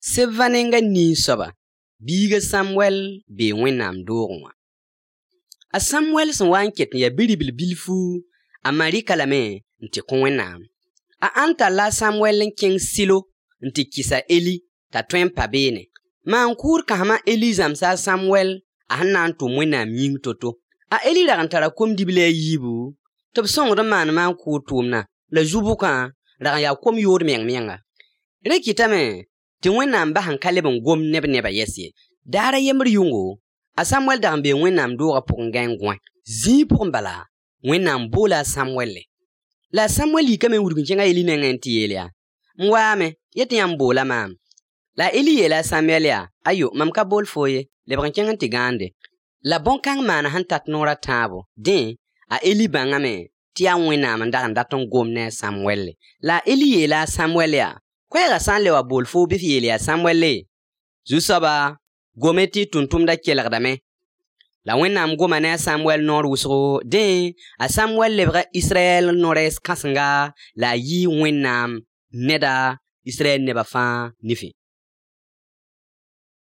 Sevanenga ni soba biiga Samuel be Wẽnnaam doogẽ wã. A Samuel sẽn wa n ket n ya biribil bilfu a Marika lame n tɩ kõ Wẽnnaam. A ãnta la Samuel n kẽng Silo n tɩ kɩsa Eli t'a tõe n pa beene. Maan kʋʋr kãsma Eli zãmsa a Samuel a sẽn na n tʋm Wẽnnaam yĩng to-to. A Eli rag n tara kom-dibla a yiibu tɩ b sõngd n maan maan kʋʋr tʋʋmna la zu-bʋkã rag n yaa kom yood meng-menga. Rẽ kɩtame tɩ Wẽnnaam basẽn ka leb n gom neb-nebã yɛs ye. Daara yembr yʋngo, a Samuel dag n bee Wẽnnaam doogã pʋgẽ gã n gõe. Zĩig pʋgẽ bala, Wẽnnaam boola a Samuelle. La a Samuel yikame n wudg n kẽng a Eli nengẽ n tɩ yeel yaa: n waame, yetɩ yãmb boola maam. La a Eli yeela a Samuel yaa: ayo, mam ka bool foo ye, lebg n kẽng n tɩ gãande. La bõn-kãng maana sẽn tat noorã tãabo, dẽ a Eli bãngame tɩ yaa Wẽnnaam n dag n dat n gom ne a Samuelle. La a Eli yeela a Samuel yaa: koɛɛgã sã n le wa bool foo bɩ f yeel yaa Samuelle. Zu-soaba, gome tɩ tʋm-tʋmda kelgdame. La Wẽnnaam goma ne a Samuel noor wʋsgo, dẽ a Samuel lebga Israɛl no-rɛɛs kãsenga la a yɩ Wẽnnaam neda Israɛl nebã fãa nifẽ.